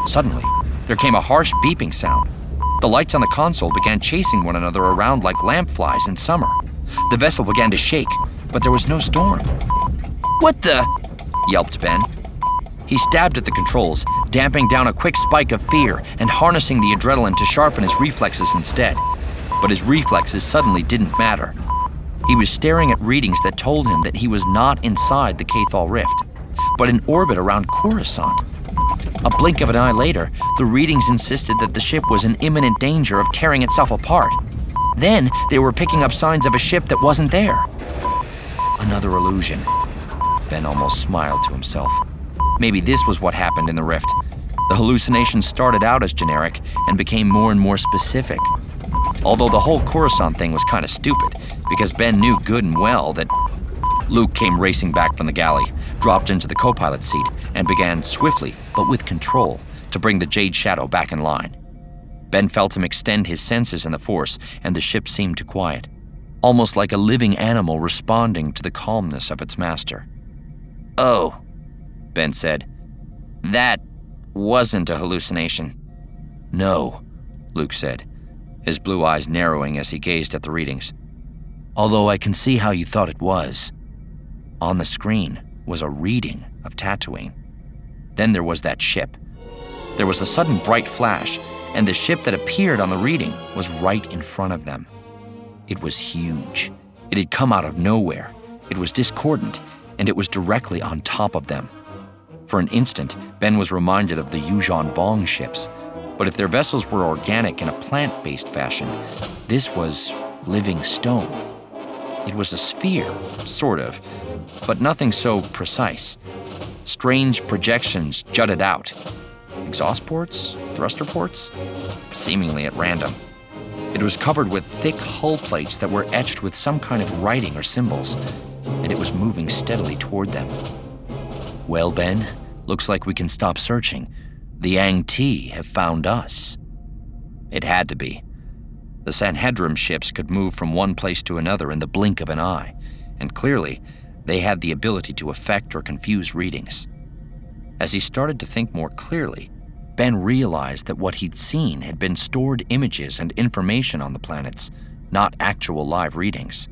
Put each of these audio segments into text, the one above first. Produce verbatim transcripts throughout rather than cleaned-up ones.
Suddenly, there came a harsh beeping sound. The lights on the console began chasing one another around like lamp flies in summer. The vessel began to shake, but there was no storm. "What the?" yelped Ben. He stabbed at the controls, damping down a quick spike of fear and harnessing the adrenaline to sharpen his reflexes instead. But his reflexes suddenly didn't matter. He was staring at readings that told him that he was not inside the Cathal Rift, but in orbit around Coruscant. A blink of an eye later, the readings insisted that the ship was in imminent danger of tearing itself apart. Then they were picking up signs of a ship that wasn't there. Another illusion. Ben almost smiled to himself. Maybe this was what happened in the rift. The hallucinations started out as generic and became more and more specific. Although the whole Coruscant thing was kind of stupid, because Ben knew good and well that... Luke came racing back from the galley, dropped into the co-pilot seat, and began swiftly, but with control, to bring the Jade Shadow back in line. Ben felt him extend his senses in the Force, and the ship seemed to quiet, almost like a living animal responding to the calmness of its master. "Oh," Ben said. "That wasn't a hallucination." "No," Luke said, his blue eyes narrowing as he gazed at the readings. "Although I can see how you thought it was. On the screen was a reading of Tatooine. Then there was that ship. There was a sudden bright flash, and the ship that appeared on the reading was right in front of them. It was huge. It had come out of nowhere. It was discordant, and it was directly on top of them. For an instant, Ben was reminded of the Yuuzhan Vong ships, but if their vessels were organic in a plant-based fashion, this was living stone. It was a sphere, sort of, but nothing so precise. Strange projections jutted out. Exhaust ports? Thruster ports? Seemingly at random. It was covered with thick hull plates that were etched with some kind of writing or symbols, and it was moving steadily toward them. "Well, Ben, looks like we can stop searching. The Ang-T have found us." It had to be. The Sanhedrim ships could move from one place to another in the blink of an eye, and clearly, they had the ability to affect or confuse readings. As he started to think more clearly, Ben realized that what he'd seen had been stored images and information on the planets, not actual live readings.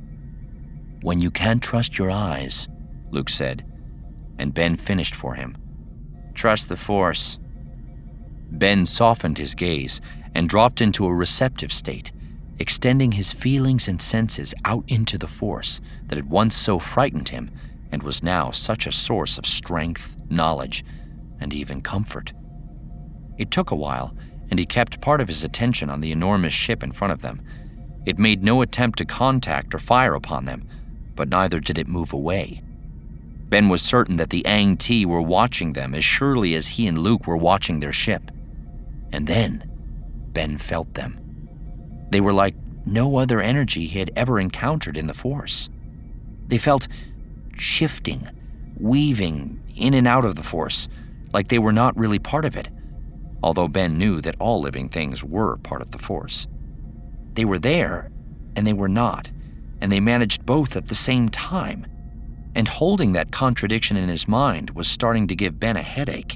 "When you can't trust your eyes," Luke said, and Ben finished for him. "Trust the Force." Ben softened his gaze and dropped into a receptive state, extending his feelings and senses out into the Force that had once so frightened him and was now such a source of strength, knowledge, and even comfort. It took a while, and he kept part of his attention on the enormous ship in front of them. It made no attempt to contact or fire upon them, but neither did it move away. Ben was certain that the Ang-T were watching them as surely as he and Luke were watching their ship. And then, Ben felt them. They were like no other energy he had ever encountered in the Force. They felt shifting, weaving in and out of the Force, like they were not really part of it, although Ben knew that all living things were part of the Force. They were there, and they were not, and they managed both at the same time. And holding that contradiction in his mind was starting to give Ben a headache.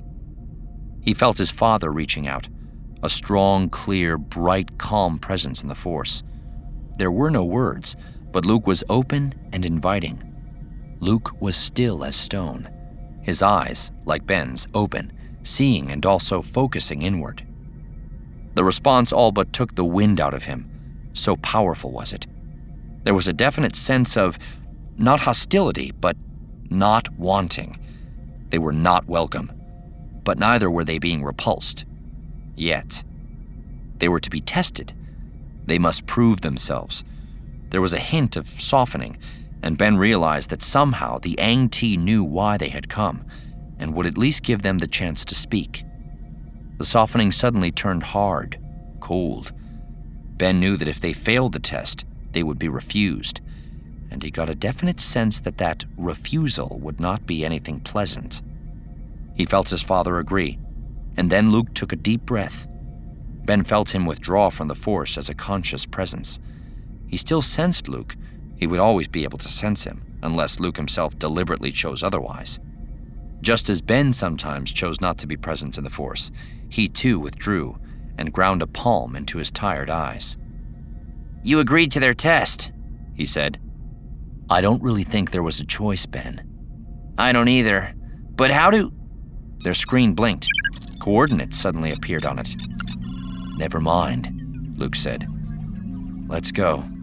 He felt his father reaching out, a strong, clear, bright, calm presence in the Force. There were no words, but Luke was open and inviting. Luke was still as stone, his eyes, like Ben's, open, seeing and also focusing inward. The response all but took the wind out of him, so powerful was it. There was a definite sense of, not hostility, but not wanting. They were not welcome, but neither were they being repulsed. Yet. They were to be tested. They must prove themselves. There was a hint of softening, and Ben realized that somehow the Ang-T knew why they had come, and would at least give them the chance to speak. The softening suddenly turned hard, cold. Ben knew that if they failed the test, they would be refused, and he got a definite sense that that refusal would not be anything pleasant. He felt his father agree, and then Luke took a deep breath. Ben felt him withdraw from the Force as a conscious presence. He still sensed Luke. He would always be able to sense him, unless Luke himself deliberately chose otherwise. Just as Ben sometimes chose not to be present in the Force, he too withdrew and ground a palm into his tired eyes. "You agreed to their test," he said. "I don't really think there was a choice, Ben." "I don't either. But how do—" Their screen blinked. Coordinates suddenly appeared on it. "Never mind," Luke said. "Let's go."